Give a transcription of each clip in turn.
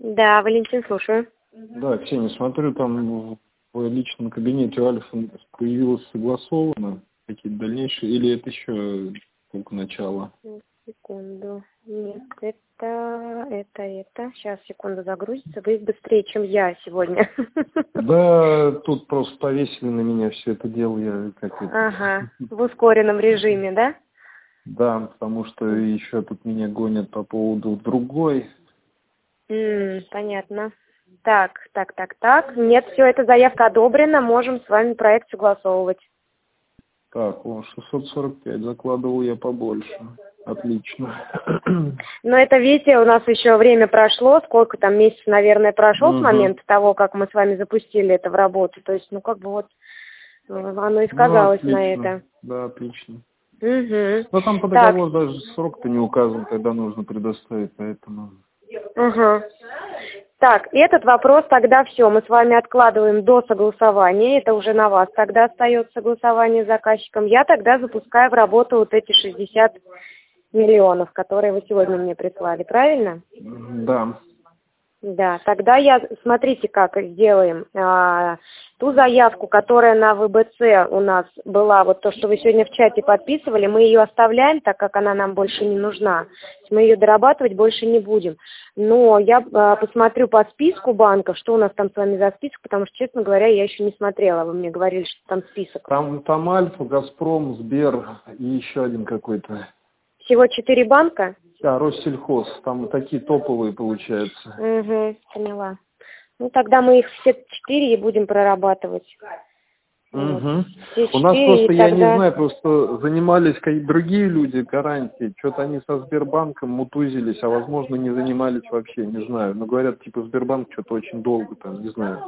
Да, Валентин, слушаю. Да, Ксения, смотрю, там в личном кабинете у Альфа появилось согласовано какие-то дальнейшие, или это еще только начало? Секунду. Нет, это. Сейчас, секунду, загрузится. Вы быстрее, чем я сегодня. Да, тут просто повесили на меня все это дело, я как это... Ага, в ускоренном режиме, да? Да, потому что еще тут меня гонят по поводу другой. Понятно. Так. Нет, все, эта заявка одобрена, можем с вами проект согласовывать. Так, 645, закладывал я побольше. Отлично. Но это, видите, у нас еще время прошло, сколько там, месяц, наверное, прошел с момента того, как мы с вами запустили это в работу. То есть, оно и сказалось на это. Да, отлично. Угу. Но там по договору даже срок-то не указан, когда нужно предоставить, поэтому... Угу. Так, этот вопрос тогда все, мы с вами откладываем до согласования, это уже на вас тогда остается согласование с заказчиком. Я тогда запускаю в работу вот эти 60 миллионов, которые вы сегодня мне прислали, правильно? Да. Да, тогда смотрите, как сделаем. Ту заявку, которая на ВБЦ у нас была, вот то, что вы сегодня в чате подписывали, мы ее оставляем, так как она нам больше не нужна. Мы ее дорабатывать больше не будем. Но я посмотрю по списку банков, что у нас там с вами за список, потому что, честно говоря, я еще не смотрела. Вы мне говорили, что там список. Там Альфа, Газпром, Сбер и еще один какой-то. Всего 4 банка? Да, Россельхоз. Там такие топовые получаются. Угу, поняла. Ну, тогда мы их все 4 и будем прорабатывать. Угу. Вот. У нас просто, я не тогда... знаю, просто занимались какие-то другие люди гарантией. Что-то они со Сбербанком мутузились, а возможно не занимались вообще, не знаю. Но говорят, типа Сбербанк что-то очень долго там, не знаю.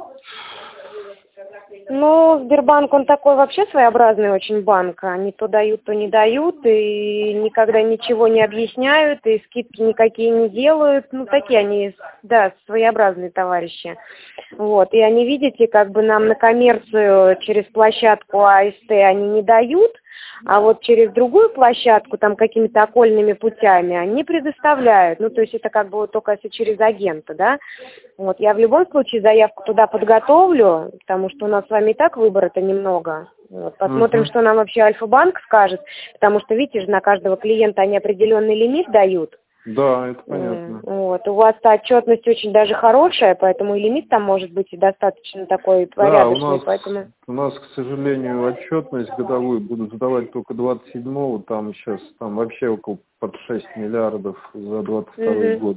Ну, Сбербанк, он такой вообще своеобразный очень банк. Они то дают, то не дают, и никогда ничего не объясняют, и скидки никакие не делают. Ну, такие они, да, своеобразные товарищи. Вот, и они, видите, как бы нам на коммерцию через площадку АСТ они не дают, а вот через другую площадку, там, какими-то окольными путями, они предоставляют. Ну, то есть это как бы вот только если через агента, да. Вот, я в любом случае заявку туда подготовлю, потому что у нас с вами и так выбора-то немного. Вот, посмотрим, что нам вообще Альфа-банк скажет, потому что, видите же, на каждого клиента они определенный лимит дают. Да, это понятно. Вот, у вас-то отчетность очень даже хорошая, поэтому и лимит там может быть и достаточно такой порядочный. Да, у нас, к сожалению, отчетность годовую будут сдавать только 27-го, там сейчас там вообще около под 6 миллиардов за 22 год.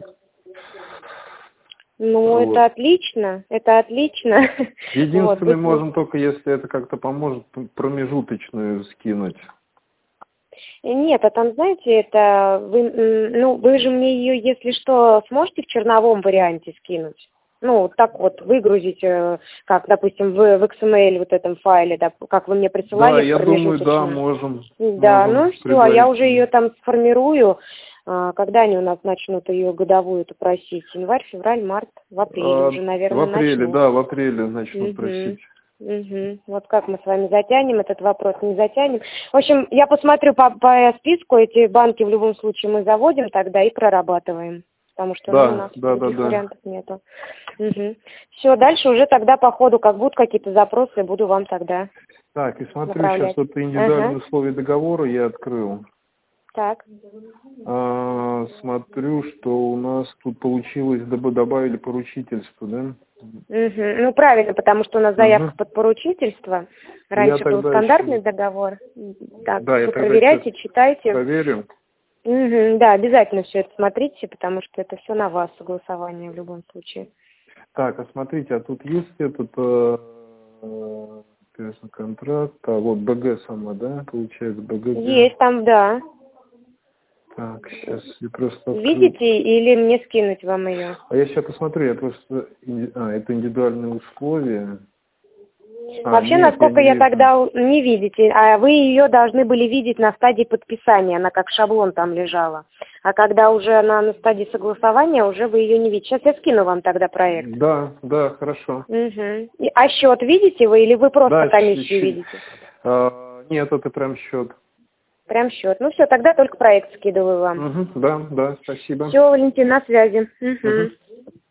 Ну, вот. Это отлично. Единственное, можем только, если это как-то поможет, промежуточную скинуть. Нет, а там, знаете, это вы же мне ее, если что, сможете в черновом варианте скинуть? Ну, так вот, выгрузить, как, допустим, в XML вот этом файле, да, как вы мне присылали. Да, я думаю, да, можем. Да, ну все, а я уже ее там сформирую. Когда они у нас начнут ее годовую-то просить? Январь, февраль, март, в апреле уже, наверное, в апреле, начнут. Да, в апреле начнут просить. Вот как мы с вами затянем этот вопрос, не затянем. В общем, я посмотрю по списку, эти банки в любом случае мы заводим тогда и прорабатываем. Потому что у нас других вариантов нету. Все, дальше уже тогда по ходу, как будут какие-то запросы, буду вам тогда Так, и смотрю, направлять. сейчас вот индивидуальные условия договора я открыл. Так. Смотрю, что у нас тут получилось, добавили поручительство, да? Ну, правильно, потому что у нас заявка под поручительство. Раньше был стандартный договор. Так, да, все проверяйте, читайте. Проверю. Да, обязательно все это смотрите, потому что это все на вас, согласование в любом случае. Так, а смотрите, а тут есть этот контракт, вот БГ сама, да, получается, БГ? Есть там, да. Так, сейчас я просто... Видите, или мне скинуть вам ее? А я сейчас посмотрю, это индивидуальные условия. Вообще, насколько я тогда не видите, а вы ее должны были видеть на стадии подписания, она как шаблон там лежала. А когда уже она на стадии согласования, уже вы ее не видите. Сейчас я скину вам тогда проект. Да, хорошо. А счет видите вы или вы просто комиссию видите? Нет, это прям счет. Прям счет. Ну все, тогда только проект скидываю вам. Да, спасибо. Все, Валентин, на связи.